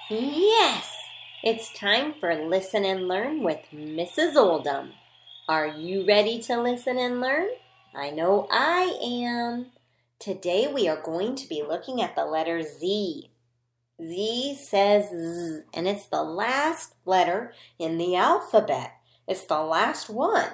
Yes! It's time for Listen and Learn with Mrs. Oldham. Are you ready to listen and learn? I know I am. Today we are going to be looking at the letter Z. Z says Z, and it's the last letter in the alphabet. It's the last one.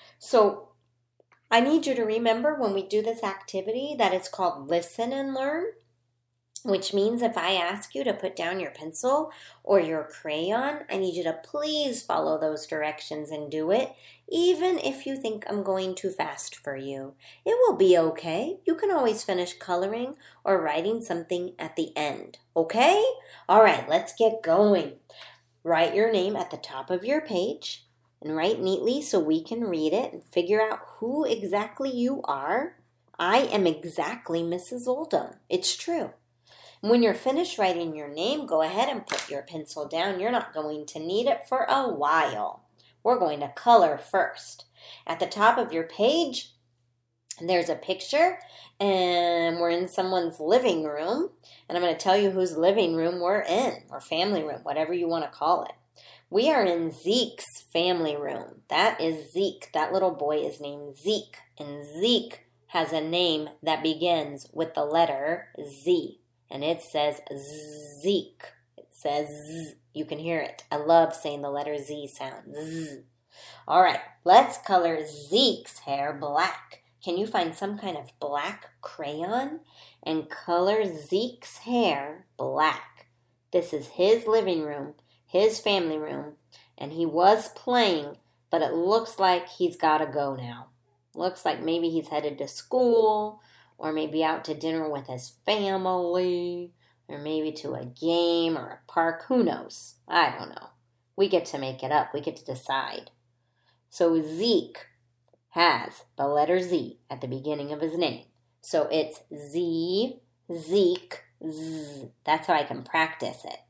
So I need you to remember when we do this activity that it's called Listen and Learn. Which means if I ask you to put down your pencil or your crayon, I need you to please follow those directions and do it, even if you think I'm going too fast for you. It will be okay. You can always finish coloring or writing something at the end, okay? All right, let's get going. Write your name at the top of your page and write neatly so we can read it and figure out who exactly you are. I am exactly Mrs. Oldham. It's true. When you're finished writing your name, go ahead and put your pencil down. You're not going to need it for a while. We're going to color first. At the top of your page, there's a picture, and we're in someone's living room. And I'm going to tell you whose living room we're in, or family room, whatever you want to call it. We are in Zeke's family room. That is Zeke. That little boy is named Zeke, and Zeke has a name that begins with the letter Z. And it says Zeke. It says Z. You can hear it. I love saying the letter Z sound. Z. All right, let's color Zeke's hair black. Can you find some kind of black crayon and color Zeke's hair black? This is his living room, his family room, and he was playing, but it looks like he's got to go now. Looks like maybe he's headed to school, or maybe out to dinner with his family, or maybe to a game or a park. Who knows? I don't know. We get to make it up. We get to decide. So Zeke has the letter Z at the beginning of his name. So it's Z, Zeke, Z. That's how I can practice it.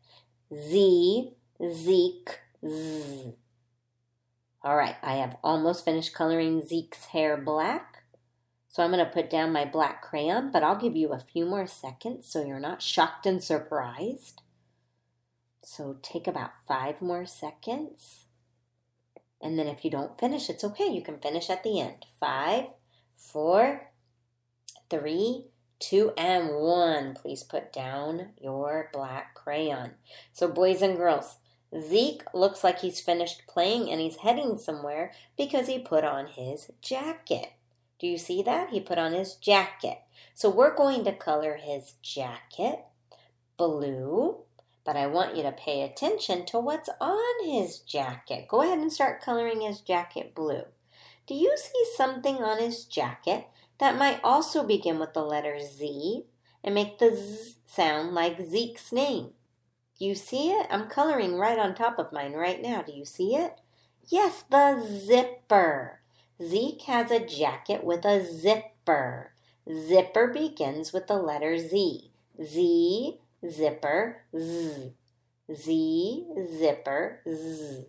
Z, Zeke, Z. All right, I have almost finished coloring Zeke's hair black. So I'm going to put down my black crayon, but I'll give you a few more seconds so you're not shocked and surprised. So take about 5 more seconds. And then if you don't finish, it's okay. You can finish at the end. 5, 4, 3, 2, and 1. Please put down your black crayon. So boys and girls, Zeke looks like he's finished playing and he's heading somewhere because he put on his jacket. Do you see that? He put on his jacket. So we're going to color his jacket blue, but I want you to pay attention to what's on his jacket. Go ahead and start coloring his jacket blue. Do you see something on his jacket that might also begin with the letter Z and make the Z sound like Zeke's name? Do you see it? I'm coloring right on top of mine right now. Do you see it? Yes, the zipper. Zeke has a jacket with a zipper. Zipper begins with the letter Z. Z, zipper, Z. Z, zipper, Z.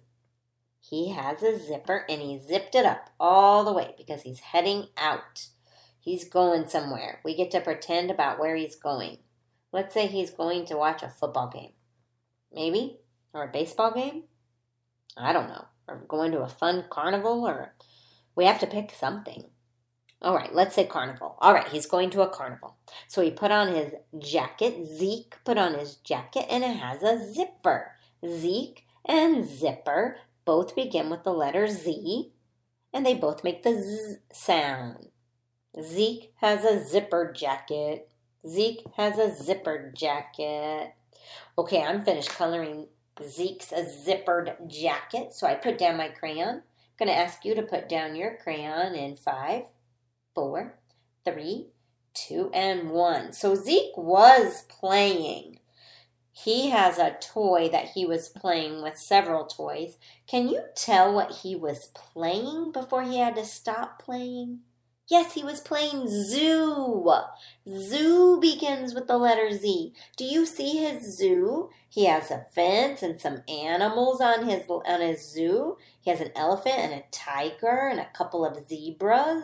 He has a zipper and he zipped it up all the way because he's heading out. He's going somewhere. We get to pretend about where he's going. Let's say he's going to watch a football game. Maybe? Or a baseball game? I don't know. Or going to a fun carnival, or we have to pick something. All right, let's say carnival. All right, he's going to a carnival. So he put on his jacket. Zeke put on his jacket, and it has a zipper. Zeke and zipper both begin with the letter Z, and they both make the Z sound. Zeke has a zipper jacket. Zeke has a zipper jacket. Okay, I'm finished coloring Zeke's zippered jacket, so I put down my crayon. I'm going to ask you to put down your crayon in 5, 4, 3, 2, and 1. So Zeke was playing. He has a toy that he was playing with, several toys. Can you tell what he was playing before he had to stop playing? Yes, he was playing zoo. Zoo begins with the letter Z. Do you see his zoo? He has a fence and some animals on his zoo. He has an elephant and a tiger and a couple of zebras.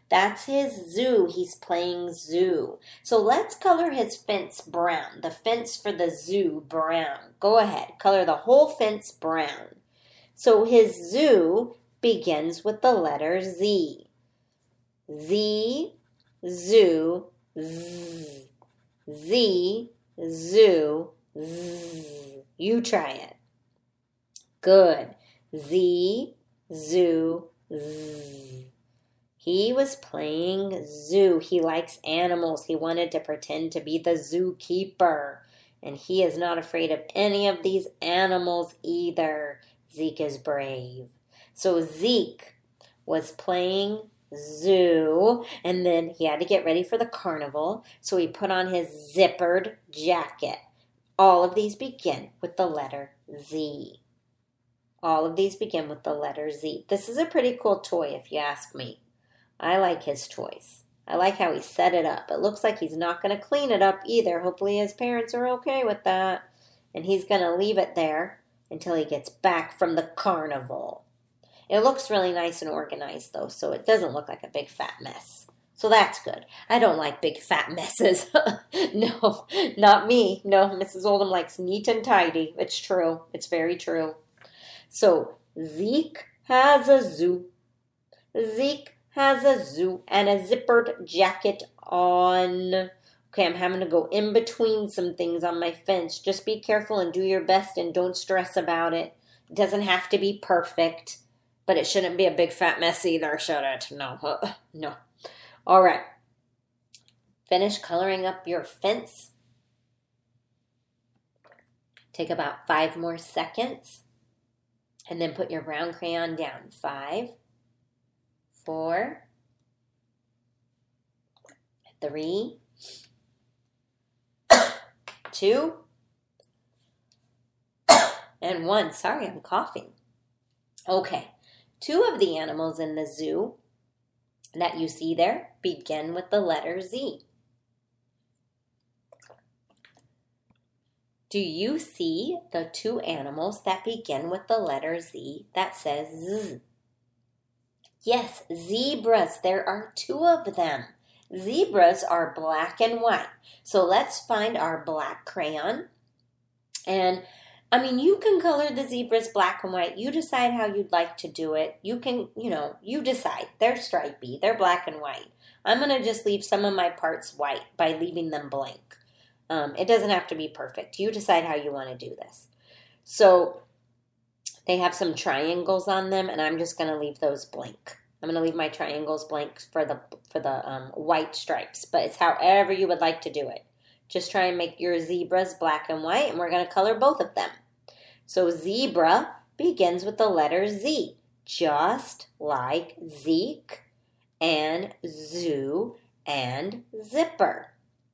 That's his zoo. He's playing zoo. So let's color his fence brown. The fence for the zoo brown. Go ahead. Color the whole fence brown. So his zoo begins with the letter Z. Z, zoo, z. Z, zoo, z. You try it. Good. Z, zoo, z. He was playing zoo. He likes animals. He wanted to pretend to be the zookeeper. And he is not afraid of any of these animals either. Zeke is brave. So Zeke was playing zoo, and then he had to get ready for the carnival. So he put on his zippered jacket. All of these begin with the letter Z. All of these begin with the letter Z. This is a pretty cool toy if you ask me. I like his toys. I like how he set it up. It looks like he's not going to clean it up either. Hopefully his parents are okay with that. And he's going to leave it there until he gets back from the carnival. It looks really nice and organized though, so it doesn't look like a big fat mess. So that's good. I don't like big fat messes. No, not me. No, Mrs. Oldham likes neat and tidy. It's true. It's very true. So Zeke has a zoo. Zeke has a zoo and a zippered jacket on. Okay, I'm having to go in between some things on my fence. Just be careful and do your best and don't stress about it. It doesn't have to be perfect, but it shouldn't be a big fat mess either, should it? No, no. All right. Finish coloring up your fence. Take about 5 more seconds. And then put your brown crayon down. 5, 4, 3, 2, and 1. Sorry, I'm coughing. Okay, 2 of the animals in the zoo that you see there begin with the letter Z. Do you see the 2 animals that begin with the letter Z that says Z? Yes, zebras. There are 2 of them. Zebras are black and white. So let's find our black crayon. And, you can color the zebras black and white. You decide how you'd like to do it. You can, you decide. They're stripy. They're black and white. I'm going to just leave some of my parts white by leaving them blank. It doesn't have to be perfect. You decide how you want to do this. So they have some triangles on them, and I'm just going to leave those blank. I'm going to leave my triangles blank for the white stripes, but it's however you would like to do it. Just try and make your zebras black and white, and we're going to color both of them. So zebra begins with the letter Z, just like Zeke and zoo and zipper.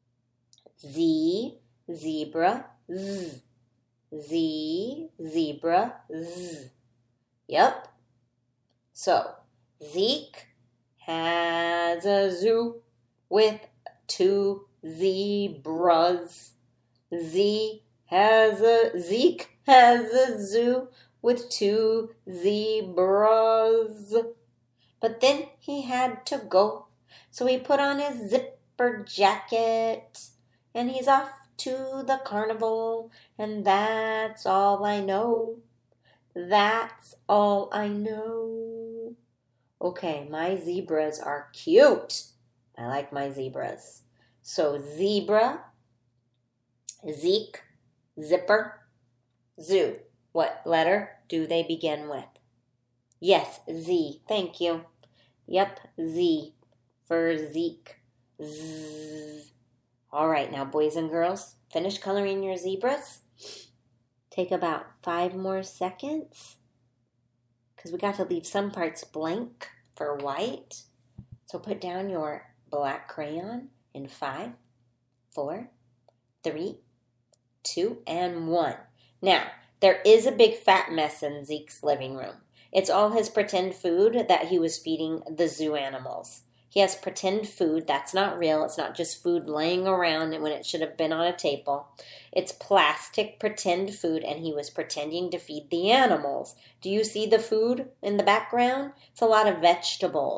Z, zebra, Z. Z, zebra, Z. Yep. So, Zeke has a zoo with 2 zebras. Zeke has a zoo with 2 zebras. But then he had to go. So he put on his zipper jacket and he's off to the carnival, and that's all I know. That's all I know. Okay, my zebras are cute. I like my zebras. So zebra, Zeke, zipper, zoo. What letter do they begin with? Yes, Z. Thank you. Yep, Z for Zeke. Z. All right, now boys and girls, finish coloring your zebras. Take about 5 more seconds because we got to leave some parts blank for white. So put down your black crayon in 5, 4, 3, 2, and 1. Now, there is a big fat mess in Zeke's living room. It's all his pretend food that he was feeding the zoo animals. He has pretend food that's not real. It's not just food laying around when it should have been on a table. It's plastic pretend food, and he was pretending to feed the animals. Do you see the food in the background? It's a lot of vegetables.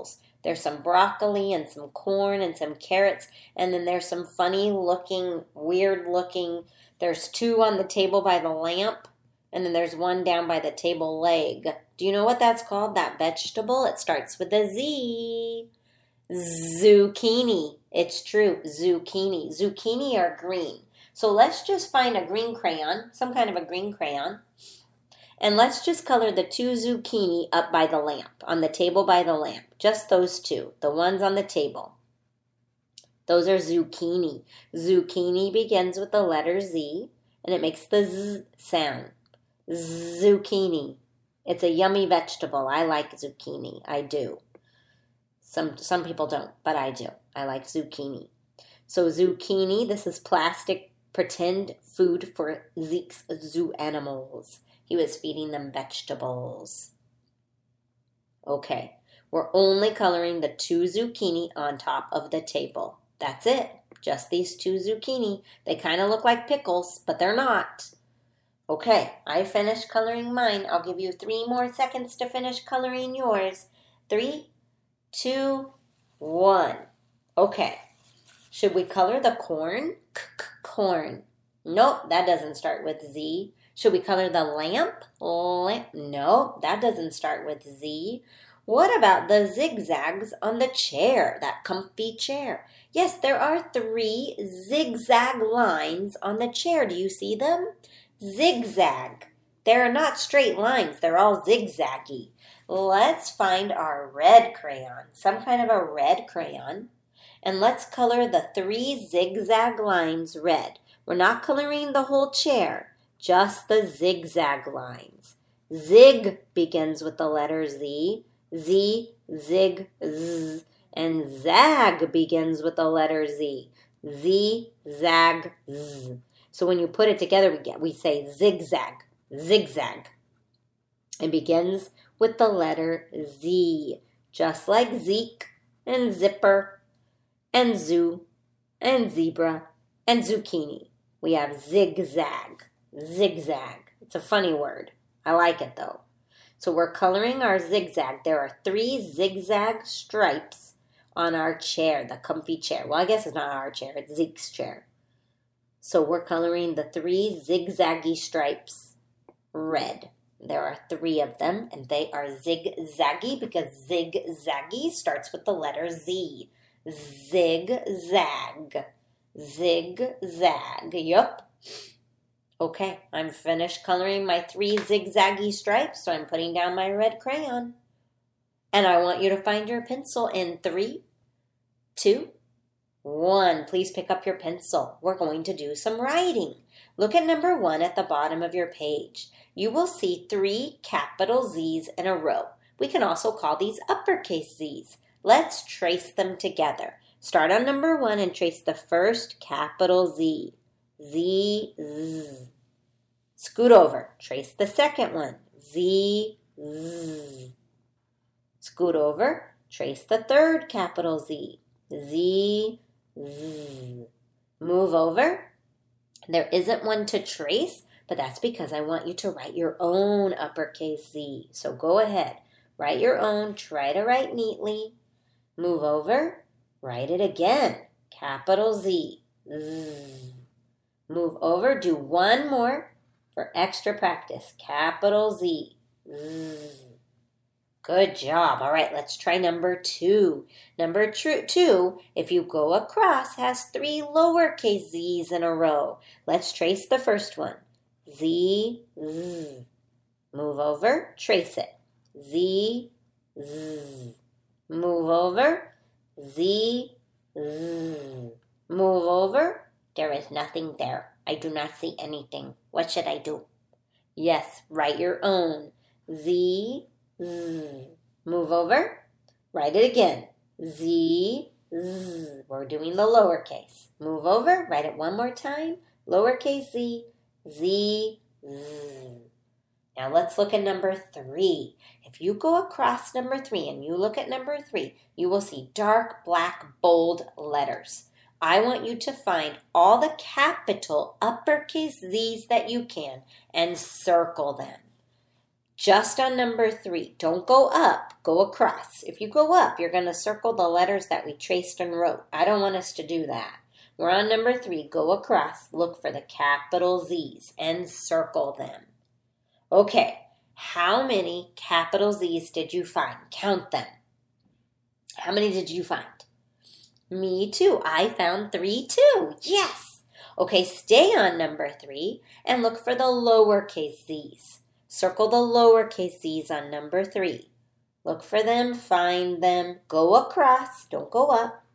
There's some broccoli and some corn and some carrots. And then there's some funny looking, weird looking. There's 2 on the table by the lamp. And then there's 1 down by the table leg. Do you know what that's called, that vegetable? It starts with a Z. Zucchini. It's true, zucchini. Zucchini are green. So let's just find a green crayon, some kind of a green crayon. And let's just color the 2 zucchini up by the lamp, on the table by the lamp. Just those 2, the ones on the table. Those are zucchini. Zucchini begins with the letter Z, and it makes the Z sound. Zucchini. It's a yummy vegetable. I like zucchini. I do. Some people don't, but I do. I like zucchini. So zucchini, this is plastic pretend food for Zeke's zoo animals. He was feeding them vegetables. Okay, we're only coloring the 2 zucchini on top of the table. That's it. Just these 2 zucchini. They kind of look like pickles, but they're not. Okay, I finished coloring mine. I'll give you 3 more seconds to finish coloring yours. 3, 2, 1. Okay. Should we color the corn? Corn. Nope, that doesn't start with Z. Should we color the lamp? Lamp. Nope, that doesn't start with Z. What about the zigzags on the chair, that comfy chair? Yes, there are 3 zigzag lines on the chair. Do you see them? Zigzag. They're not straight lines. They're all zigzaggy. Let's find our red crayon, some kind of a red crayon, and let's color the 3 zigzag lines red. We're not coloring the whole chair, just the zigzag lines. Zig begins with the letter Z, Z, zig, Z, and zag begins with the letter Z, Z, zag, Z. So when you put it together, we say zigzag, zigzag. It begins with the letter Z, just like Zeke and zipper and zoo and zebra and zucchini. We have zigzag, zigzag. It's a funny word. I like it though. So we're coloring our zigzag. There are 3 zigzag stripes on our chair, the comfy chair. Well, I guess it's not our chair, it's Zeke's chair. So we're coloring the 3 zigzaggy stripes red. There are 3 of them, and they are zigzaggy because zigzaggy starts with the letter Z. Zigzag. Zigzag. Yup. Okay, I'm finished coloring my 3 zigzaggy stripes, so I'm putting down my red crayon. And I want you to find your pencil in 3, 2, 1. Please pick up your pencil. We're going to do some writing. Look at number 1 at the bottom of your page. You will see 3 capital Z's in a row. We can also call these uppercase Z's. Let's trace them together. Start on number 1 and trace the first capital Z. Z, Z. Scoot over. Trace the second one. Z, Z. Scoot over. Trace the third capital Z. Z, Z. Move over. There isn't one to trace, but that's because I want you to write your own uppercase Z. So go ahead. Write your own. Try to write neatly. Move over. Write it again. Capital Z. Z. Move over. Do one more for extra practice. Capital Z. Z. Good job. All right, let's try number 2. Number 2, if you go across, has 3 lowercase z's in a row. Let's trace the first one. Z, Z. Move over, trace it. Z, Z. Move over. Z, Z. Move over. There is nothing there. I do not see anything. What should I do? Yes, write your own. Z, Z. Move over. Write it again. Z, Z. We're doing the lowercase. Move over. Write it one more time. Lowercase z. Z, Z. Now let's look at number 3. If you go across number 3 and you look at number 3, you will see dark, black, bold letters. I want you to find all the capital uppercase Z's that you can and circle them. just on number 3. Don't go up, go across. If you go up, you're going to circle the letters that we traced and wrote. I don't want us to do that. We're on number 3. Go across, look for the capital Z's, and circle them. Okay, how many capital Z's did you find? Count them. How many did you find? Me too. I found 3 too. Yes. Okay, stay on number 3 and look for the lowercase z's. Circle the lowercase z's on number 3. Look for them, find them, go across, don't go up.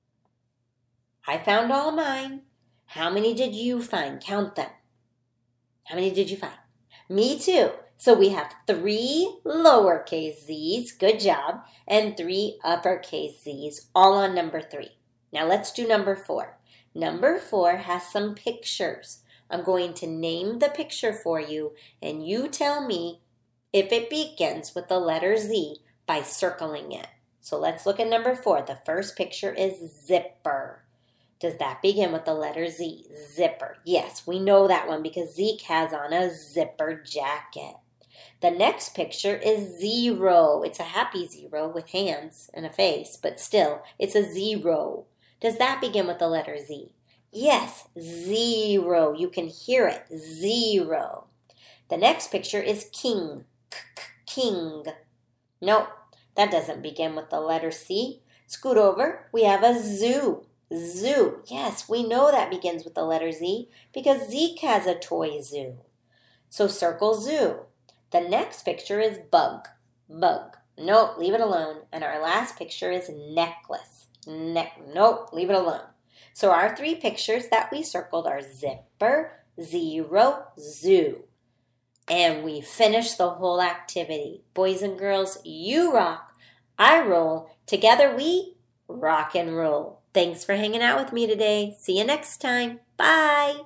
I found all mine. How many did you find? Count them. How many did you find? Me too. So we have 3 lowercase z's, good job, and 3 uppercase z's, all on number 3. Now let's do number 4. Number 4 has some pictures. I'm going to name the picture for you, and you tell me if it begins with the letter Z by circling it. So let's look at number 4. The first picture is zipper. Does that begin with the letter Z? Zipper. Yes, we know that one because Zeke has on a zipper jacket. The next picture is 0. It's a happy 0 with hands and a face, but still, it's a 0. Does that begin with the letter Z? Yes, 0. You can hear it, 0. The next picture is king, king. Nope, that doesn't begin with the letter C. Scoot over, we have a zoo, zoo. Yes, we know that begins with the letter Z because Zeke has a toy zoo. So circle zoo. The next picture is bug, bug. Nope, leave it alone. And our last picture is necklace. Nope, leave it alone. So our 3 pictures that we circled are zipper, 0, zoo. And we finished the whole activity. Boys and girls, you rock, I roll. Together we rock and roll. Thanks for hanging out with me today. See you next time. Bye.